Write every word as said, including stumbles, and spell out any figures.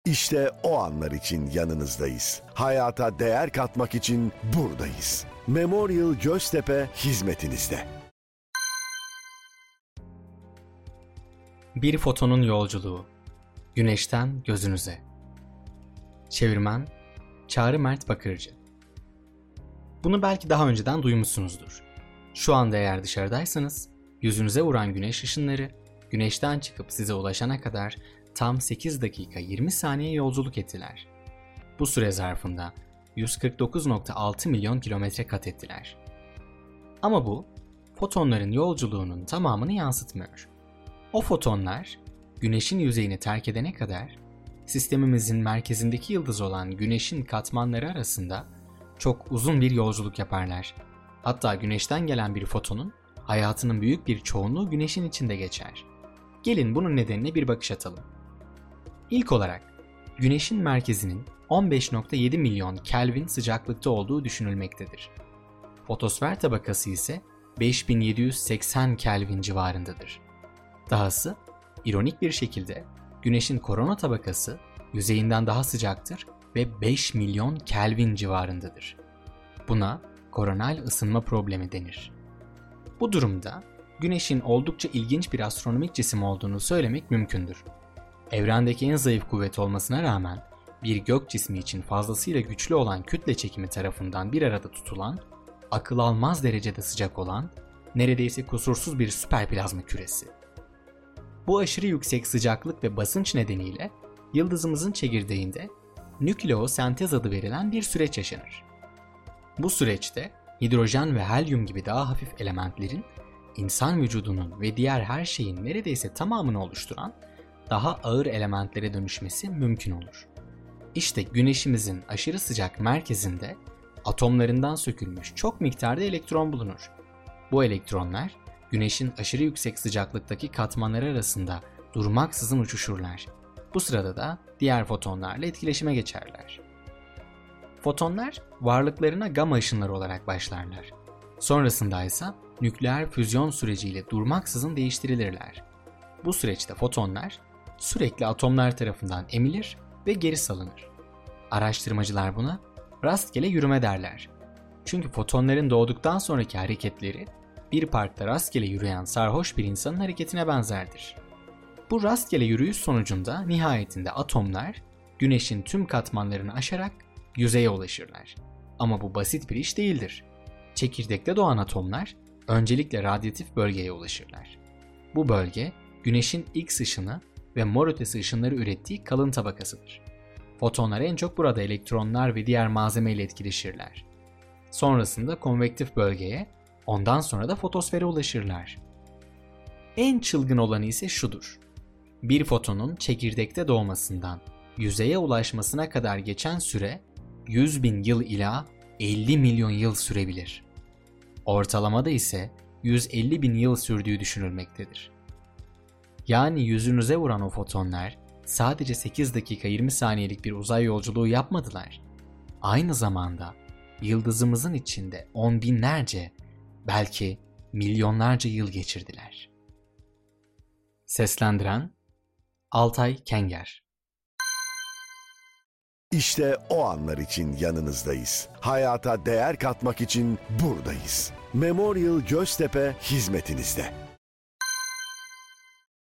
İşte o anlar için yanınızdayız. Hayata değer katmak için buradayız. Memorial Göztepe hizmetinizde. Bir fotonun yolculuğu. Güneşten gözünüze. Çevirmen Çağrı Mert Bakırcı. Bunu belki daha önceden duymuşsunuzdur. Şu anda eğer dışarıdaysanız, yüzünüze vuran güneş ışınları, güneşten çıkıp size ulaşana kadar tam sekiz dakika yirmi saniye yolculuk ettiler. Bu süre zarfında yüz kırk dokuz virgül altı milyon kilometre kat ettiler. Ama bu, fotonların yolculuğunun tamamını yansıtmıyor. O fotonlar, güneşin yüzeyini terk edene kadar, sistemimizin merkezindeki yıldız olan güneşin katmanları arasında çok uzun bir yolculuk yaparlar. Hatta güneşten gelen bir fotonun hayatının büyük bir çoğunluğu güneşin içinde geçer. Gelin bunun nedenine bir bakış atalım. İlk olarak, güneşin merkezinin on beş virgül yedi milyon Kelvin sıcaklıkta olduğu düşünülmektedir. Fotosfer tabakası ise beş bin yedi yüz seksen Kelvin civarındadır. Dahası, ironik bir şekilde güneşin korona tabakası yüzeyinden daha sıcaktır ve beş milyon Kelvin civarındadır. Buna koronal ısınma problemi denir. Bu durumda güneşin oldukça ilginç bir astronomik cisim olduğunu söylemek mümkündür. Evrendeki en zayıf kuvvet olmasına rağmen bir gök cismi için fazlasıyla güçlü olan kütle çekimi tarafından bir arada tutulan, akıl almaz derecede sıcak olan, neredeyse kusursuz bir süper plazma küresi. Bu aşırı yüksek sıcaklık ve basınç nedeniyle yıldızımızın çekirdeğinde nükleosentez adı verilen bir süreç yaşanır. Bu süreçte hidrojen ve helyum gibi daha hafif elementlerin insan vücudunun ve diğer her şeyin neredeyse tamamını oluşturan daha ağır elementlere dönüşmesi mümkün olur. İşte güneşimizin aşırı sıcak merkezinde atomlarından sökülmüş çok miktarda elektron bulunur. Bu elektronlar güneşin aşırı yüksek sıcaklıktaki katmanları arasında durmaksızın uçuşurlar. Bu sırada da diğer fotonlarla etkileşime geçerler. Fotonlar varlıklarına gama ışınları olarak başlarlar. Sonrasında ise nükleer füzyon süreciyle durmaksızın değiştirilirler. Bu süreçte fotonlar sürekli atomlar tarafından emilir ve geri salınır. Araştırmacılar buna rastgele yürüme derler. Çünkü fotonların doğduktan sonraki hareketleri bir parkta rastgele yürüyen sarhoş bir insanın hareketine benzerdir. Bu rastgele yürüyüş sonucunda nihayetinde atomlar güneşin tüm katmanlarını aşarak yüzeye ulaşırlar. Ama bu basit bir iş değildir. Çekirdekte doğan atomlar öncelikle radyatif bölgeye ulaşırlar. Bu bölge güneşin X ışını ve mor ötesi ışınları ürettiği kalın tabakasıdır. Fotonlar en çok burada elektronlar ve diğer malzeme ile etkileşirler. Sonrasında konvektif bölgeye, ondan sonra da fotosfere ulaşırlar. En çılgın olanı ise şudur. Bir fotonun çekirdekte doğmasından yüzeye ulaşmasına kadar geçen süre yüz bin yıl ila elli milyon yıl sürebilir. Ortalamada ise yüz elli bin yıl sürdüğü düşünülmektedir. Yani yüzünüze vuran o fotonlar sadece sekiz dakika yirmi saniyelik bir uzay yolculuğu yapmadılar. Aynı zamanda yıldızımızın içinde on binlerce, belki milyonlarca yıl geçirdiler. Seslendiren Altay Kenger. İşte o anlar için yanınızdayız. Hayata değer katmak için buradayız. Memorial Göztepe hizmetinizde.